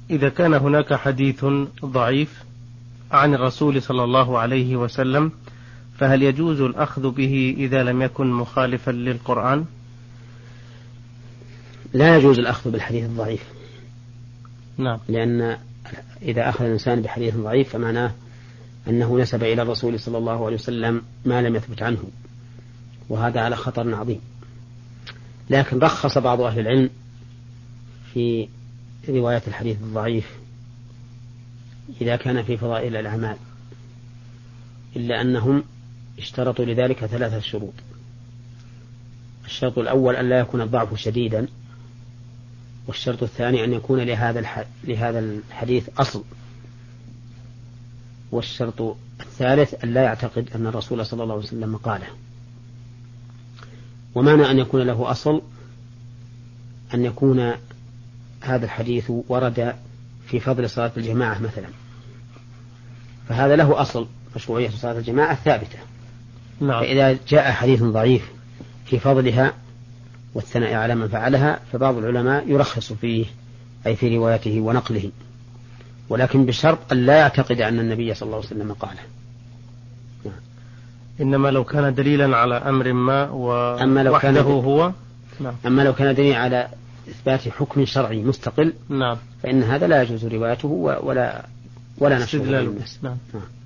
إذا كان هناك حديث ضعيف عن الرسول صلى الله عليه وسلم فهل يجوز الأخذ به إذا لم يكن مخالفا للقرآن؟ لا يجوز الأخذ بالحديث الضعيف. نعم. لأن إذا أخذ الإنسان بحديث ضعيف فمعناه أنه نسب إلى الرسول صلى الله عليه وسلم ما لم يثبت عنه، وهذا على خطر عظيم. لكن رخص بعض أهل العلم في رواية الحديث الضعيف إذا كان في فضائل الأعمال، إلا أنهم اشترطوا لذلك 3 شروط. الشرط الأول أن لا يكون الضعف شديدا، والشرط الثاني أن يكون لهذا الحديث أصل، والشرط الثالث أن لا يعتقد أن الرسول صلى الله عليه وسلم قاله. ومعنى أن يكون له أصل أن يكون هذا الحديث ورد في فضل صلاة الجماعة مثلا، فهذا له أصل مشروعية صلاة الجماعة ثابتة. نعم. فإذا جاء حديث ضعيف في فضلها والثناء على من فعلها فبعض العلماء يرخص فيه، أي في روايته ونقله، ولكن بشرط أن لا يعتقد أن النبي صلى الله عليه وسلم قاله. إنما لو كان دليلا على أمر ما ووحده هو. نعم. أما لو كان دليلا على إثبات حكم شرعي مستقل، نعم، فإن هذا لا يجوز روايته ولا نشره للناس. نعم.